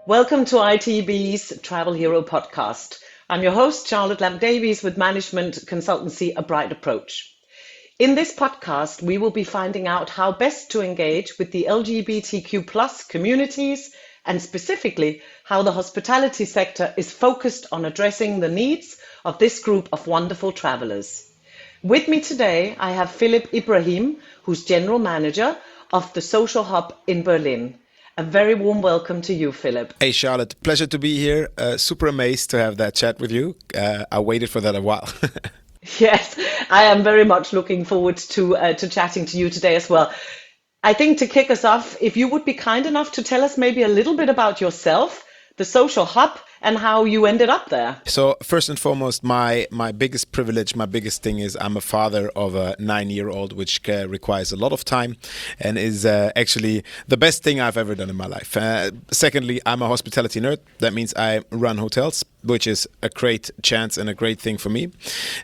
Welcome to ITB's Travel Hero podcast. I'm your host, Charlotte Lamp-Davies with management consultancy A Bright Approach. In this podcast, we will be finding out how best to engage with the LGBTQ plus communities and specifically how the hospitality sector is focused on addressing the needs of this group of wonderful travelers. With me today, I have Philip Ibrahim, who's General Manager of the Social Hub in Berlin. A very warm welcome to you, Philip. Hey, Charlotte. Pleasure to be here. Super amazed to have that chat with you. I waited for that a while. Yes, I am very much looking forward to chatting to you today as well. I think to kick us off, if you would be kind enough to tell us maybe a little bit about yourself, the Social Hub, and how you ended up there. So first and foremost, my biggest privilege, my biggest thing is I'm a father of a 9-year-old, which requires a lot of time and is actually the best thing I've ever done in my life. Secondly, I'm a hospitality nerd. That means I run hotels, which is a great chance and a great thing for me.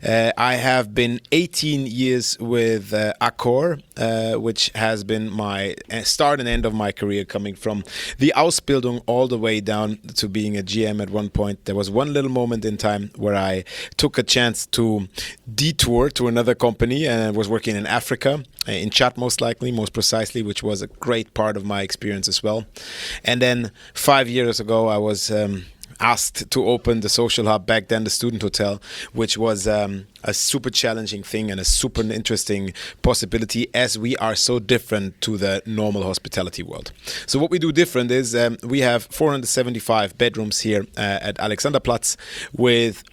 I have been 18 years with Accor, which has been my start and end of my career, coming from the Ausbildung all the way down to being a GM at one point. There was one little moment in time where I took a chance to detour to another company and was working in Africa, in Chad most precisely, which was a great part of my experience as well. And then 5 years ago, I was asked to open the Social Hub, back then the Student Hotel, which was a super challenging thing and a super interesting possibility, as we are so different to the normal hospitality world. So what we do different is we have 475 bedrooms here at Alexanderplatz, with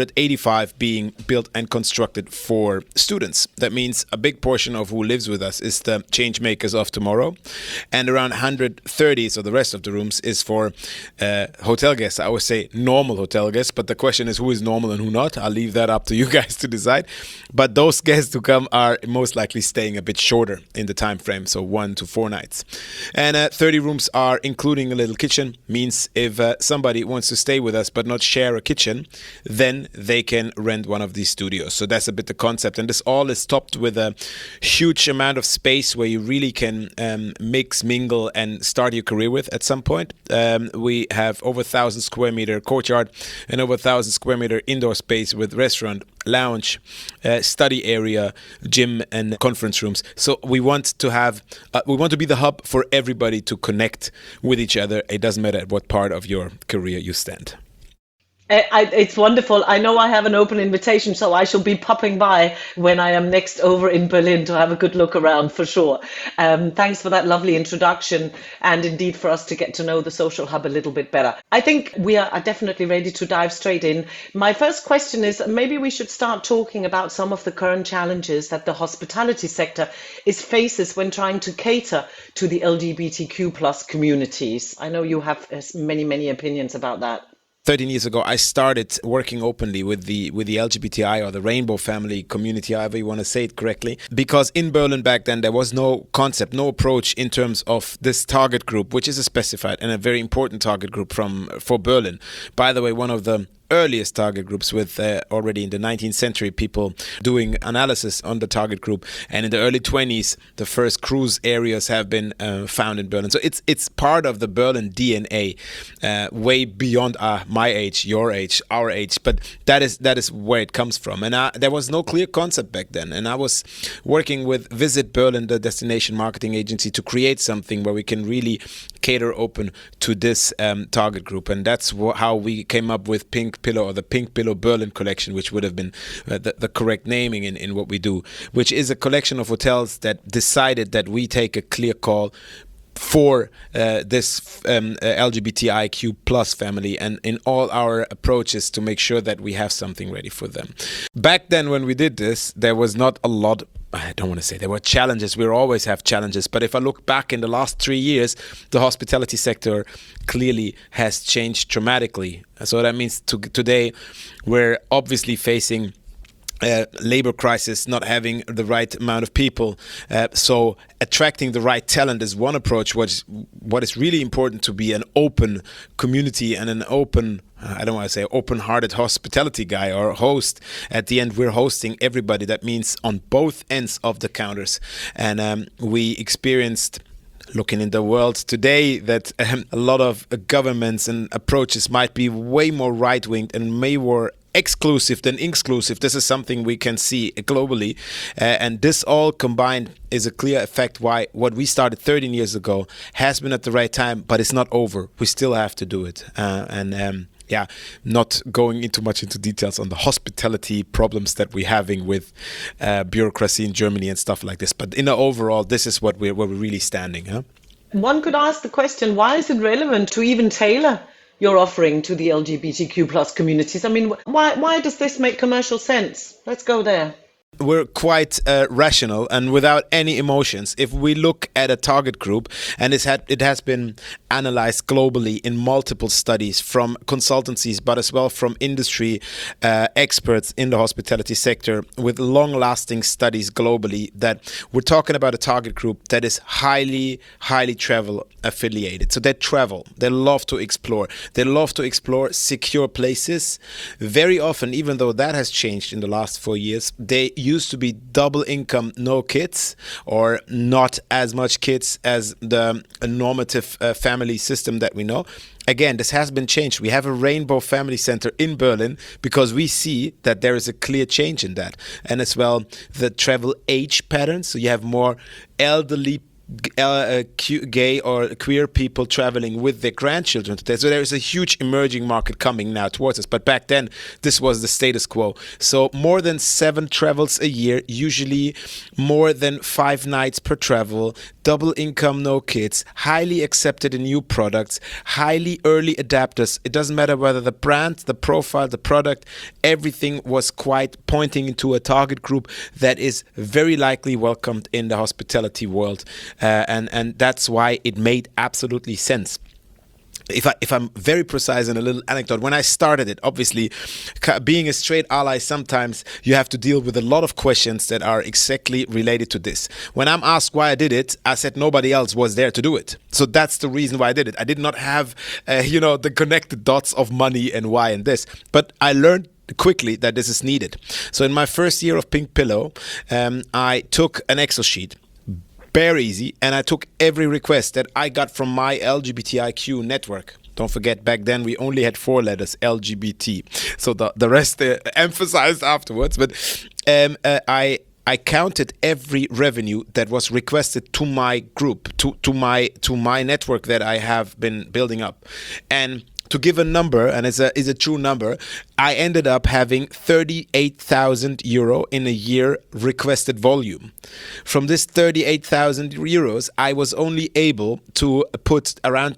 285 being built and constructed for students. That means a big portion of who lives with us is the change makers of tomorrow, and around 130, so the rest of the rooms, is for hotel guests. I always say normal hotel guests, but the question is who is normal and who not. I'll leave that up to you guys to decide. But those guests who come are most likely staying a bit shorter in the time frame, so 1 to 4 nights. And 30 rooms are including a little kitchen. Means if somebody wants to stay with us but not share a kitchen, then they can rent one of these studios. So that's a bit the concept. And this all is topped with a huge amount of space where you really can mix, mingle, and start your career with at some point. We have over 1,000 square meter courtyard and over 1,000 square meter indoor space with restaurant, lounge, study area, gym, and conference rooms. So we want to be the hub for everybody to connect with each other. It doesn't matter at what part of your career you stand. It's wonderful. I know I have an open invitation, so I shall be popping by when I am next over in Berlin to have a good look around for sure. Thanks for that lovely introduction, and indeed for us to get to know the Social Hub a little bit better. I think we are definitely ready to dive straight in. My first question is, maybe we should start talking about some of the current challenges that the hospitality sector faces when trying to cater to the LGBTQ plus communities. I know you have many opinions about that. 13 years ago, I started working openly with the LGBTI or the rainbow family community, however you want to say it correctly, because in Berlin back then there was no concept, no approach in terms of this target group, which is a specified and a very important target group for Berlin. By the way, one of the earliest target groups, with already in the 19th century people doing analysis on the target group, and in the early 20s the first cruise areas have been found in Berlin. So it's part of the Berlin DNA, way beyond my age, your age, our age, but that is where it comes from. And there was no clear concept back then, and I was working with Visit Berlin, the destination marketing agency, to create something where we can really cater open to this target group. And that's how we came up with Pink Pillow, or the Pink Pillow Berlin collection, which would have been the correct naming in what we do, which is a collection of hotels that decided that we take a clear call for this LGBTIQ plus family, and in all our approaches to make sure that we have something ready for them. Back then when we did this, there was not a lot. I don't want to say there were challenges. We always have challenges. But if I look back in the last 3 years, the hospitality sector clearly has changed dramatically. So that means today we're obviously facing labor crisis, not having the right amount of people. So attracting the right talent is one approach. What is really important to be an open community and an open, I don't want to say open-hearted hospitality guy or host. At the end, we're hosting everybody. That means on both ends of the counters. And we experienced looking in the world today that a lot of governments and approaches might be way more right-winged and way more exclusive than inclusive. This is something we can see globally, and this all combined is a clear effect why what we started 13 years ago has been at the right time, but it's not over. We still have to do it, yeah, not going into much into details on the hospitality problems that we're having with bureaucracy in Germany and stuff like this. But in the overall, this is what where we're really standing. Huh? One could ask the question, why is it relevant to even tailor your offering to the LGBTQ plus communities? I mean, why does this make commercial sense? Let's go there. We're quite rational and without any emotions. If we look at a target group, and it has been analyzed globally in multiple studies from consultancies, but as well from industry experts in the hospitality sector with long-lasting studies globally, that we're talking about a target group that is highly travel affiliated. So they travel, they love to explore, secure places. Very often, even though that has changed in the last 4 years, they used to be double income, no kids, or not as much kids as the normative family system that we know. Again, this has been changed. We have a Rainbow Family Center in Berlin because we see that there is a clear change in that. And as well, the travel age patterns. So you have more elderly gay or queer people traveling with their grandchildren today. So there is a huge emerging market coming now towards us. But back then, this was the status quo. So more than 7 travels a year, usually more than 5 nights per travel, double income, no kids, highly accepted in new products, highly early adapters. It doesn't matter whether the brand, the profile, the product, everything was quite pointing into a target group that is very likely welcomed in the hospitality world. And that's why it made absolutely sense. If I'm very precise in a little anecdote, when I started it, obviously, being a straight ally, sometimes you have to deal with a lot of questions that are exactly related to this. When I'm asked why I did it, I said nobody else was there to do it. So that's the reason why I did it. I did not have, the connected dots of money and why and this. But I learned quickly that this is needed. So in my first year of Pink Pillow, I took an Excel sheet, bare easy, and I took every request that I got from my LGBTIQ network. Don't forget, back then we only had 4 letters, LGBT. So the rest emphasized afterwards. But I counted every revenue that was requested to my group, to my network that I have been building up. And to give a number, and it's a true number, I ended up having 38,000 euro in a year requested volume. From this 38,000 euros, I was only able to put around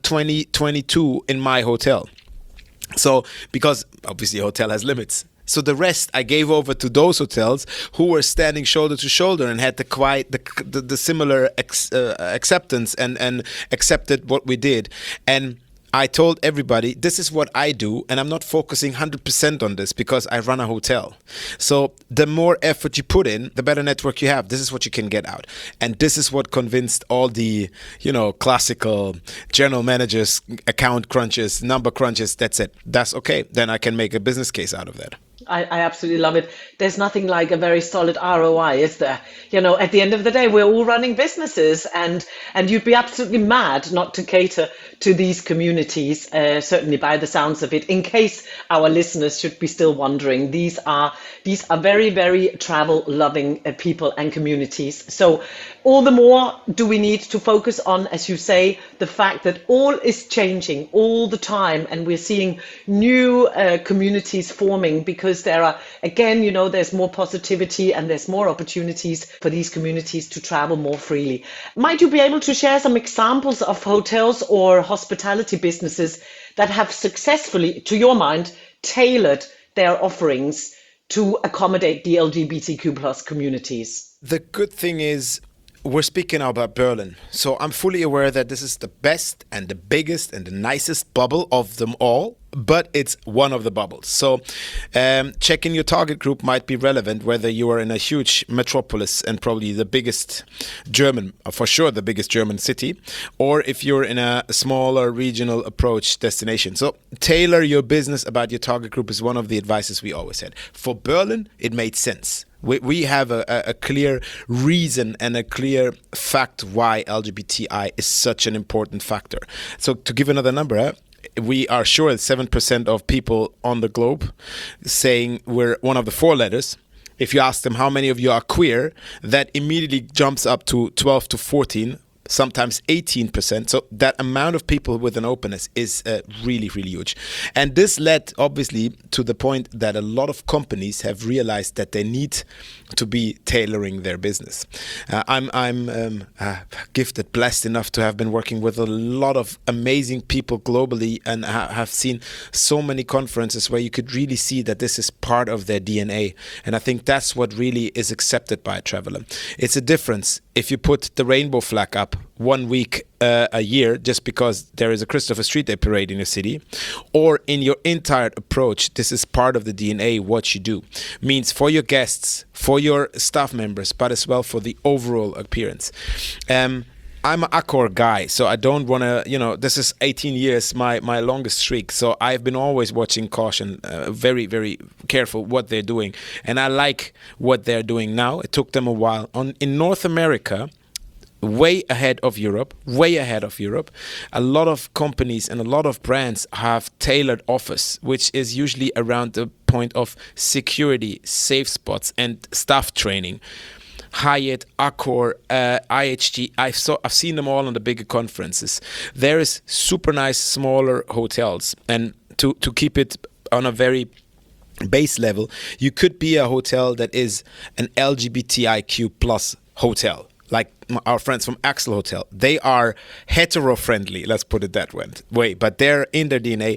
22 in my hotel. So, because obviously a hotel has limits. So the rest I gave over to those hotels who were standing shoulder to shoulder and had the similar acceptance and accepted what we did. And I told everybody, this is what I do, and I'm not focusing 100% on this because I run a hotel. So the more effort you put in, the better network you have. This is what you can get out. And this is what convinced all the, classical general managers, account crunches, number crunches. That's it. That's okay. Then I can make a business case out of that. I absolutely love it. There's nothing like a very solid ROI, is there? At the end of the day, we're all running businesses, and you'd be absolutely mad not to cater to these communities, certainly by the sounds of it. In case our listeners should be still wondering, these are very, very travel-loving people and communities. So all the more do we need to focus on, as you say, the fact that all is changing all the time, and we're seeing new communities forming because there are, again, there's more positivity and there's more opportunities for these communities to travel more freely. Might you be able to share some examples of hotels or hospitality businesses that have successfully, to your mind, tailored their offerings to accommodate the LGBTQ plus communities? The good thing is, we're speaking now about Berlin. So I'm fully aware that this is the best and the biggest and the nicest bubble of them all, but it's one of the bubbles. So checking your target group might be relevant, whether you are in a huge metropolis and probably the biggest German, for sure the biggest German city, or if you're in a smaller regional approach destination. So tailor your business about your target group is one of the advices we always had. For Berlin, it made sense. We have a clear reason and a clear fact why LGBTI is such an important factor. So to give another number, we are sure that 7% of people on the globe saying we're one of the four letters. If you ask them how many of you are queer, that immediately jumps up to 12 to 14, sometimes 18%. So that amount of people with an openness is really, really huge. And this led, obviously, to the point that a lot of companies have realized that they need to be tailoring their business. I'm gifted, blessed enough to have been working with a lot of amazing people globally and have seen so many conferences where you could really see that this is part of their DNA. And I think that's what really is accepted by a traveler. It's a difference if you put the rainbow flag up 1 week a year just because there is a Christopher Street Day parade in a city, or in your entire approach, this is part of the DNA, what you do. Means for your guests, for your staff members, but as well for the overall appearance. I'm an Accor guy, so I don't want to, this is 18 years, my longest streak. So I've been always watching Caution, very, very careful what they're doing. And I like what they're doing now. It took them a while. In North America, way ahead of Europe. A lot of companies and a lot of brands have tailored offers, which is usually around the point of security, safe spots, and staff training. Hyatt, Accor, IHG, I've seen them all on the bigger conferences. There is super nice smaller hotels, and to keep it on a very base level, you could be a hotel that is an LGBTIQ plus hotel. Like our friends from Axel Hotel, they are hetero-friendly, let's put it that way, but they're in their DNA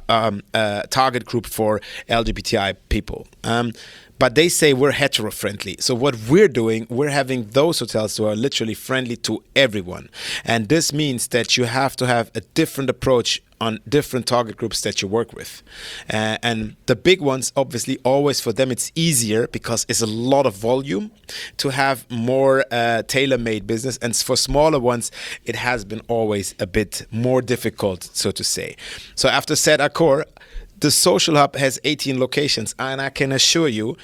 target group for LGBTI people. But they say we're hetero-friendly. So what we're doing, we're having those hotels who are literally friendly to everyone. And this means that you have to have a different approach on different target groups that you work with. And the big ones, obviously, always for them, it's easier because it's a lot of volume to have more tailor-made business. And for smaller ones, it has been always a bit more difficult, so to say. So after said Accor, the Social Hub has 18 locations, and I can assure you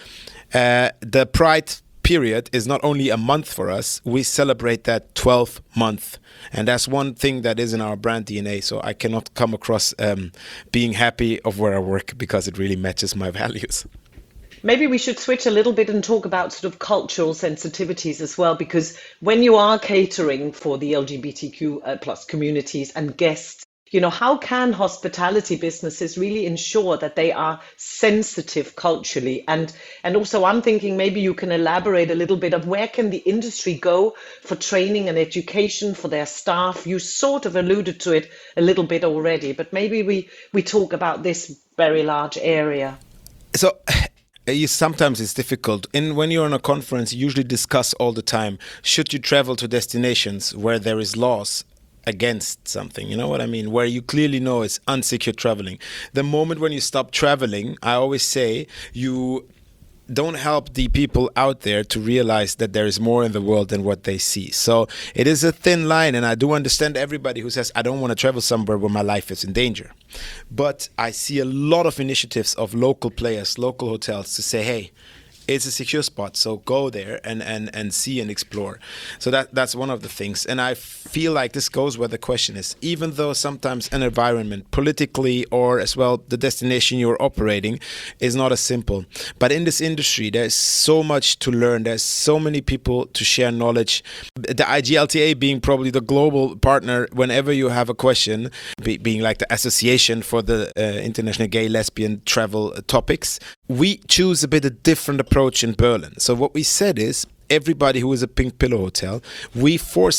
the Pride period is not only a month for us, we celebrate that 12th month. And that's one thing that is in our brand DNA. So I cannot come across being happy of where I work because it really matches my values. Maybe we should switch a little bit and talk about sort of cultural sensitivities as well, because when you are catering for the LGBTQ plus communities and guests, how can hospitality businesses really ensure that they are sensitive culturally? And also I'm thinking maybe you can elaborate a little bit of where can the industry go for training and education for their staff? You sort of alluded to it a little bit already, but maybe we talk about this very large area. So sometimes it's difficult. When you're on a conference, you usually discuss all the time, should you travel to destinations where there is laws against something, you know what I mean, where you clearly know it's unsecure traveling. The moment when you stop traveling, I always say you don't help the people out there to realize that there is more in the world than what they see. So it is a thin line, and I do understand everybody who says, I don't want to travel somewhere where my life is in danger. But I see a lot of initiatives of local players, local hotels to say, hey, it's a secure spot, so go there and see and explore. So that's one of the things. And I feel like this goes where the question is, even though sometimes an environment politically or as well the destination you're operating is not as simple. But in this industry, there's so much to learn. There's so many people to share knowledge. The IGLTA being probably the global partner whenever you have a question, being like the association for the international gay, lesbian travel topics. We choose a bit of different approach in Berlin. So what we said is, everybody who is a Pink Pillow hotel, we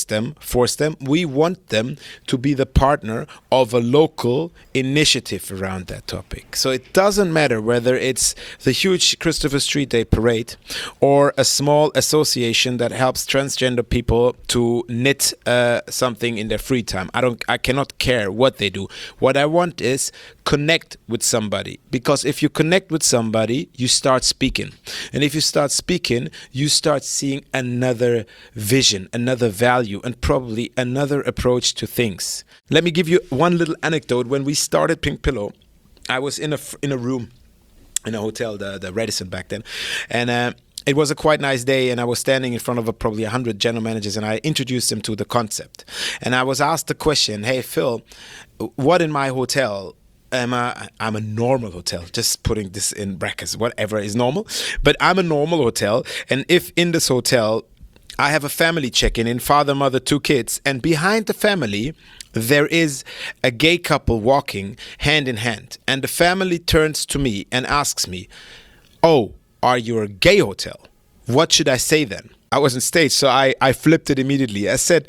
we want them to be the partner of a local initiative around that topic. So it doesn't matter whether it's the huge Christopher Street Day parade or a small association that helps transgender people to knit something in their free time. I cannot care what they do. What I want is connect with somebody, because if you connect with somebody, you start speaking. And if you start speaking, you start seeing another vision, another value, and probably another approach to things. Let me give you one little anecdote. When we started Pink Pillow, I was in a room in a hotel, the Radisson back then, and it was a quite nice day, and I was standing in front of probably 100 general managers, and I introduced them to the concept. And I was asked the question, hey, Phil, what in my hotel I'm a normal hotel, just putting this in brackets, whatever is normal, but I'm a normal hotel. And if in this hotel I have a family check-in, father, mother, 2 kids, and behind the family there is a gay couple walking hand in hand, and the family turns to me and asks me, oh, are you a gay hotel? What should I say then? I was on stage, so I flipped it immediately. I said,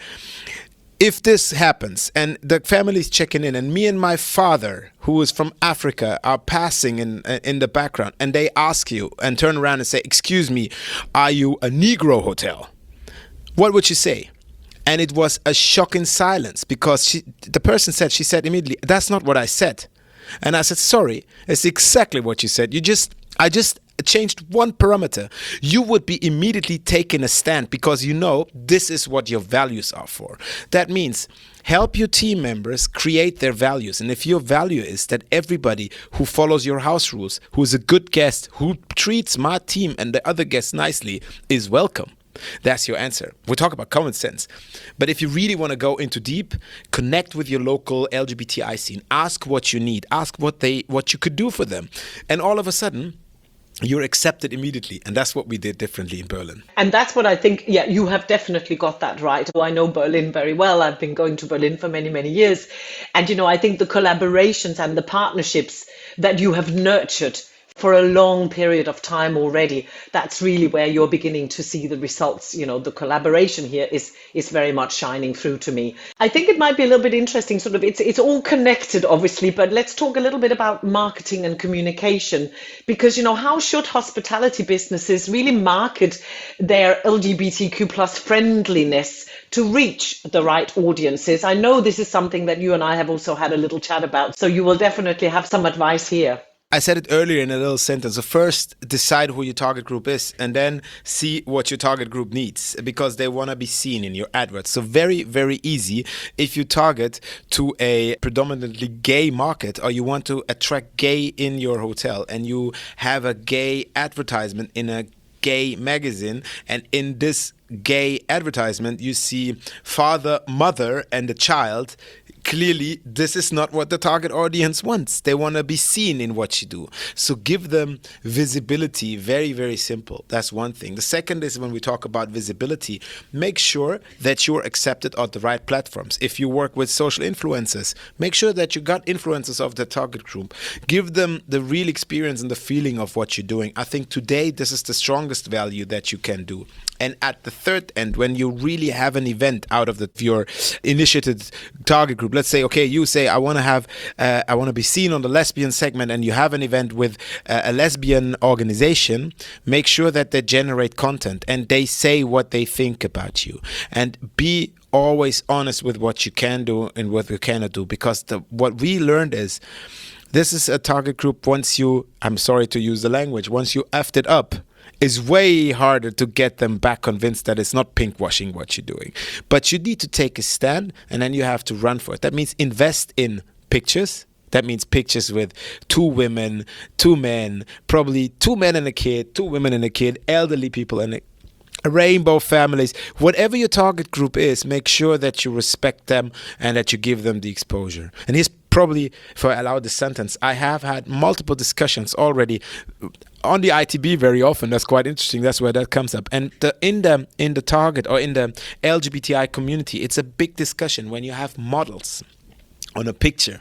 if this happens and the family's checking in and me and my father, who is from Africa, are passing in the background, and they ask you and turn around and say, excuse me, are you a Negro hotel? What would you say? And it was a shocking silence, because the person said, she said immediately, that's not what I said. And I said, sorry, it's exactly what you said. I just changed one parameter. You would be immediately taking a stand, because you know this is what your values are for. That means help your team members create their values. And if your value is that everybody who follows your house rules, who is a good guest, who treats my team and the other guests nicely, is welcome, that's your answer. We talk about common sense. But if you really want to go into deep, connect with your local LGBTI scene. Ask what you need. Ask what you could do for them. And all of a sudden, you're accepted immediately. And that's what we did differently in Berlin. And that's what I think, yeah, you have definitely got that right. I know Berlin very well. I've been going to Berlin for many, many years. And, I think the collaborations and the partnerships that you have nurtured for a long period of time already, that's really where you're beginning to see the results. The collaboration here is very much shining through to me. I think it might be a little bit interesting, sort of, it's all connected, obviously, but let's talk a little bit about marketing and communication, because, how should hospitality businesses really market their LGBTQ plus friendliness to reach the right audiences? I know this is something that you and I have also had a little chat about, so you will definitely have some advice here. I said it earlier in a little sentence. So first, decide who your target group is, and then see what your target group needs, because they want to be seen in your adverts. So very, very easy. If you target to a predominantly gay market, or you want to attract gay in your hotel, and you have a gay advertisement in a gay magazine, and in this gay advertisement you see father, mother, and a child, clearly this is not what the target audience wants. They want to be seen in what you do. So give them visibility. Very, very simple. That's one thing. The second is, when we talk about visibility, make sure that you're accepted on the right platforms. If you work with social influencers, make sure that you got influencers of the target group. Give them the real experience and the feeling of what you're doing. I think today this is the strongest value that you can do. And at the third end, when you really have an event out of your initiated target group, let's say, okay, you say, I want to be seen on the lesbian segment, and you have an event with a lesbian organization, make sure that they generate content and they say what they think about you. And be always honest with what you can do and what you cannot do, because what we learned is, this is a target group, once you, I'm sorry to use the language, once you effed it up, it's way harder to get them back convinced that it's not pinkwashing what you're doing. But you need to take a stand, and then you have to run for it. That means invest in pictures. That means pictures with 2 women, 2 men, probably 2 men and a kid, 2 women and a kid, elderly people and rainbow families. Whatever your target group is, make sure that you respect them and that you give them the exposure. And here's probably, if I allow this sentence, I have had multiple discussions already on the ITB very often. That's quite interesting. That's where that comes up. And in the target, or in the LGBTI community, it's a big discussion when you have models on a picture.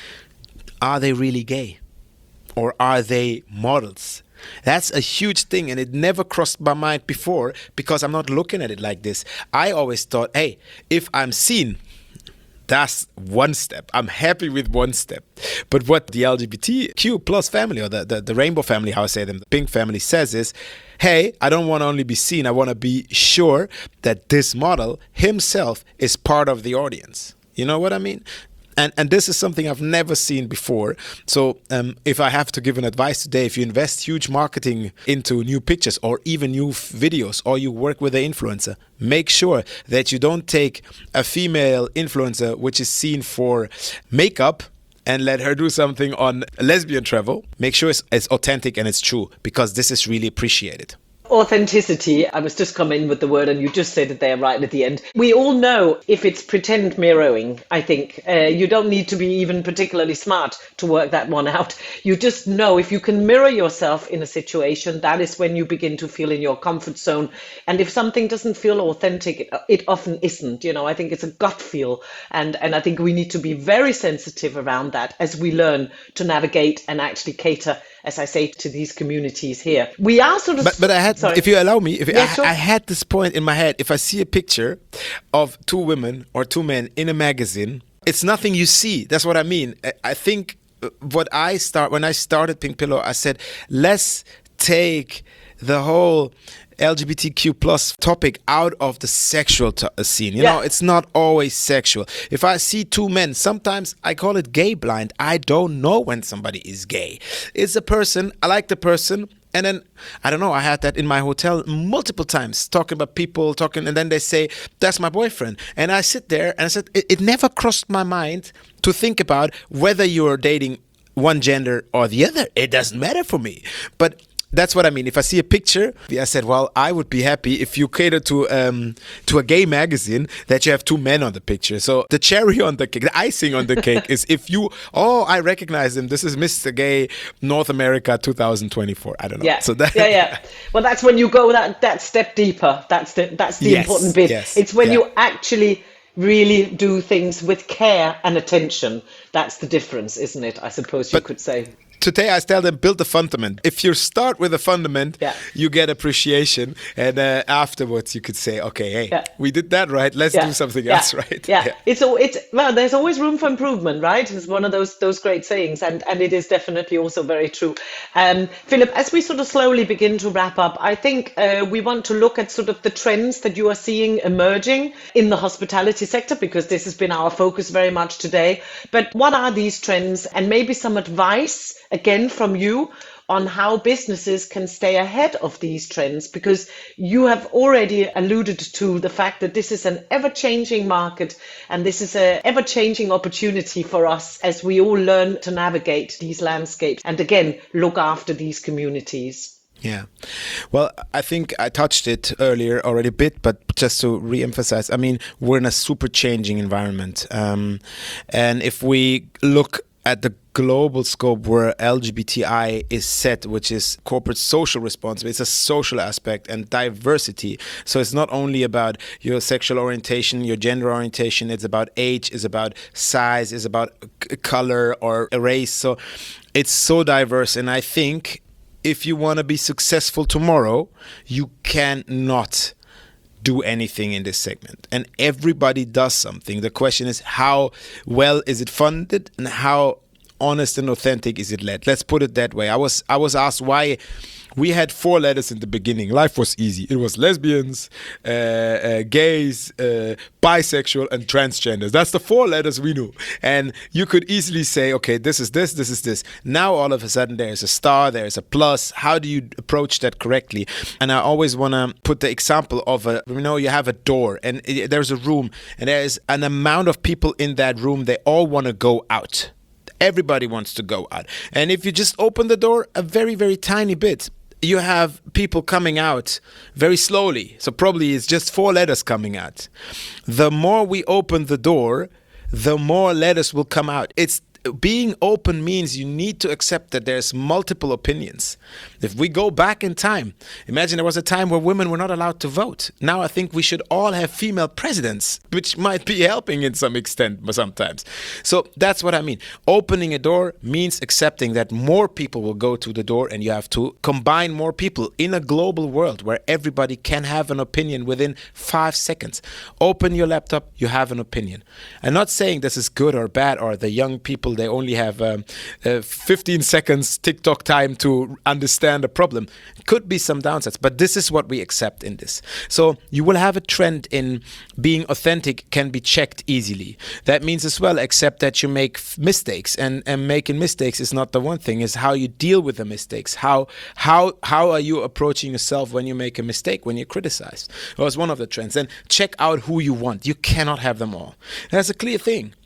Are they really gay? Or are they models? That's a huge thing, and it never crossed my mind before, because I'm not looking at it like this. I always thought, hey, if I'm seen, that's one step. I'm happy with one step. But what the LGBTQ plus family, or the rainbow family, how I say them, the pink family, says is, hey, I don't want to only be seen. I want to be sure that this model himself is part of the audience. You know what I mean? And this is something I've never seen before. So if I have to give an advice today, if you invest huge marketing into new pictures or even new videos, or you work with an influencer, make sure that you don't take a female influencer which is seen for makeup and let her do something on lesbian travel. Make sure it's authentic and it's true, because this is really appreciated. Authenticity. I was just coming with the word, and you just said it there right at the end. We all know if it's pretend mirroring, I think. You don't need to be even particularly smart to work that one out. You just know if you can mirror yourself in a situation, that is when you begin to feel in your comfort zone. And if something doesn't feel authentic, it often isn't. I think it's a gut feel. And I think we need to be very sensitive around that as we learn to navigate and actually cater, as I say, to these communities here. We are sort of... But I had, sorry. If you allow me, Sure. I had this point in my head. If I see a picture of two women or two men in a magazine, it's nothing you see. That's what I mean. I think when I started Pink Pillow, I said, let's take the whole LGBTQ plus topic out of the sexual scene. You know, it's not always sexual. If I see two men, sometimes I call it gay blind. I don't know when somebody is gay. It's a person, I like the person. And then, I don't know, I had that in my hotel multiple times, talking about people, and then they say, that's my boyfriend. And I sit there and I said, it never crossed my mind to think about whether you're dating one gender or the other. It doesn't matter for me. But that's what I mean. If I see a picture, I said, well, I would be happy if you cater to a gay magazine that you have two men on the picture. So the cherry on the cake, the icing on the cake is if you, I recognize him. This is Mr. Gay North America 2024. I don't know. Yeah. So that, Well, that's when you go that step deeper. That's the important bit. Yes, it's when you actually really do things with care and attention. That's the difference, isn't it? I suppose you could say. Today I tell them, build the fundament. If you start with a fundament, you get appreciation. And afterwards you could say, okay, hey, we did that right. Let's do something else right. Well, there's always room for improvement, right? It's one of those great sayings. And it is definitely also very true. Philip, as we sort of slowly begin to wrap up, I think we want to look at sort of the trends that you are seeing emerging in the hospitality sector, because this has been our focus very much today. But what are these trends, and maybe some advice again from you on how businesses can stay ahead of these trends, because you have already alluded to the fact that this is an ever-changing market and this is an ever-changing opportunity for us as we all learn to navigate these landscapes and again look after these communities. Yeah. Well, I think I touched it earlier already a bit, but just to re-emphasize, I mean, we're in a super changing environment. And if we look at the global scope where LGBTI is set, which is corporate social responsibility, it's a social aspect and diversity. So it's not only about your sexual orientation, your gender orientation, it's about age, it's about size, it's about color or race. So it's so diverse. And I think if you want to be successful tomorrow, you cannot do anything in this segment, and everybody does something. The question is, how well is it funded and how honest and authentic is it led? Let's put it that way. I was asked why we had 4 letters in the beginning. Life was easy. It was lesbians, gays, bisexual, and transgenders. That's the 4 letters we knew. And you could easily say, okay, this is this, this is this. Now all of a sudden there's a star, there's a plus. How do you approach that correctly? And I always want to put the example of you have a door and there's a room and there's an amount of people in that room. They all want to go out. Everybody wants to go out. And if you just open the door a very, very tiny bit, you have people coming out very slowly. So probably it's just 4 letters coming out. The more we open the door, the more letters will come out. Being open means you need to accept that there's multiple opinions. If we go back in time, imagine there was a time where women were not allowed to vote. Now I think we should all have female presidents, which might be helping in some extent sometimes. So that's what I mean. Opening a door means accepting that more people will go to the door, and you have to combine more people in a global world where everybody can have an opinion within 5 seconds. Open your laptop, you have an opinion. I'm not saying this is good or bad, or the young people, they only have 15 seconds TikTok time to understand a problem. Could be some downsides, but this is what we accept in this. So you will have a trend in being authentic can be checked easily. That means as well accept that you make mistakes, and making mistakes is not the one thing, is how you deal with the mistakes. How are you approaching yourself when you make a mistake, when you're criticized? That was one of the trends. Then check out who you want. You cannot have them all. That's a clear thing.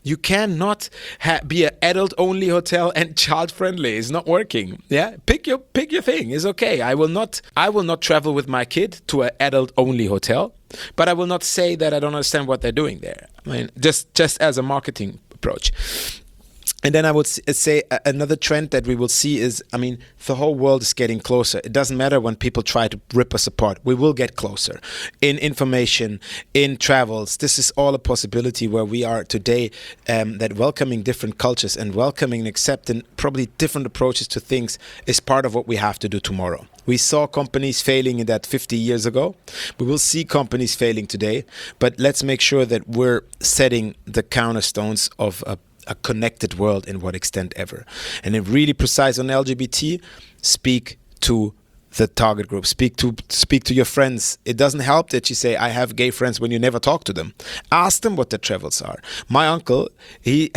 You cannot be an adult-only hotel and child-friendly. It's not working. Yeah, pick your thing. It's okay. I will not travel with my kid to an adult-only hotel, but I will not say that I don't understand what they're doing there. I mean, just as a marketing approach. And then I would say another trend that we will see is, I mean, the whole world is getting closer. It doesn't matter when people try to rip us apart. We will get closer in information, in travels. This is all a possibility where we are today, that welcoming different cultures and welcoming and accepting probably different approaches to things is part of what we have to do tomorrow. We saw companies failing in that 50 years ago. We will see companies failing today. But let's make sure that we're setting the cornerstones of a connected world in what extent ever. And if really precise on LGBT, speak to the target group, speak to your friends. It doesn't help that you say, I have gay friends, when you never talk to them. Ask them what their travels are. My uncle, he's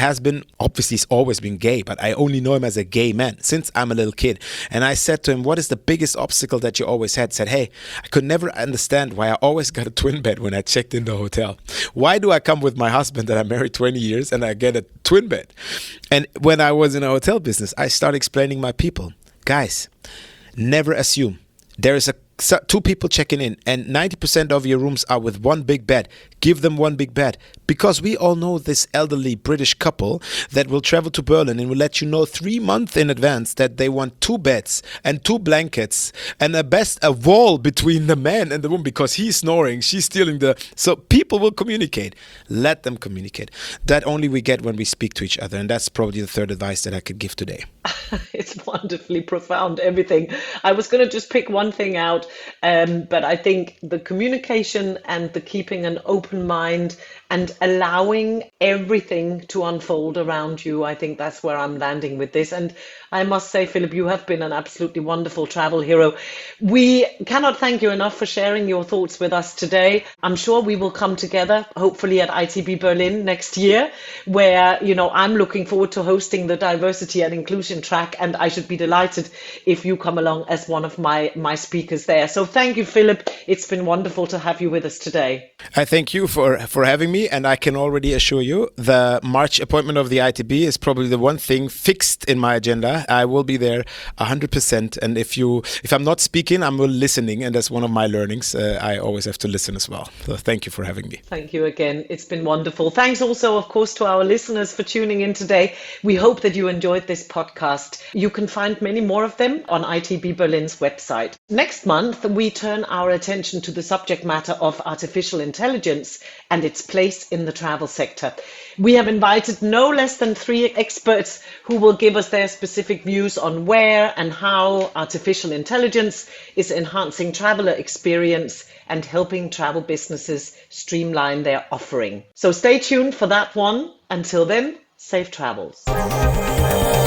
always been gay, but I only know him as a gay man since I'm a little kid. And I said to him, what is the biggest obstacle that you always had? He said, hey, I could never understand why I always got a twin bed when I checked in the hotel. Why do I come with my husband that I married 20 years and I get a twin bed? And when I was in a hotel business, I started explaining my people, guys, never assume. There is two people checking in and 90% of your rooms are with one big bed. Give them one big bed, because we all know this elderly British couple that will travel to Berlin and will let you know 3 months in advance that they want 2 beds and 2 blankets and a wall between the man and the woman, because he's snoring, she's stealing so people will communicate. Let them communicate. That only we get when we speak to each other, and that's probably the third advice that I could give today. It's wonderfully profound, everything. I was going to just pick one thing out, but I think the communication and the keeping an open mind and allowing everything to unfold around you, I think that's where I'm landing with this. And I must say, Philip, you have been an absolutely wonderful travel hero. We cannot thank you enough for sharing your thoughts with us today. I'm sure we will come together, hopefully at ITB Berlin next year, where, I'm looking forward to hosting the diversity and inclusion track, and I should be delighted if you come along as one of my speakers there. So thank you, Philip. It's been wonderful to have you with us today. I thank you for having me, and I can already assure you the March appointment of the ITB is probably the one thing fixed in my agenda. I will be there 100%, and if I'm not speaking, I'm listening, and that's one of my learnings. I always have to listen as well. So thank you for having me. Thank you again. It's been wonderful. Thanks also, of course, to our listeners for tuning in today. We hope that you enjoyed this podcast. You can find many more of them on ITB Berlin's website. Next month, we turn our attention to the subject matter of artificial intelligence and its place in the travel sector. We have invited no less than 3 experts who will give us their specific views on where and how artificial intelligence is enhancing traveler experience and helping travel businesses streamline their offering. So stay tuned for that one. Until then, safe travels.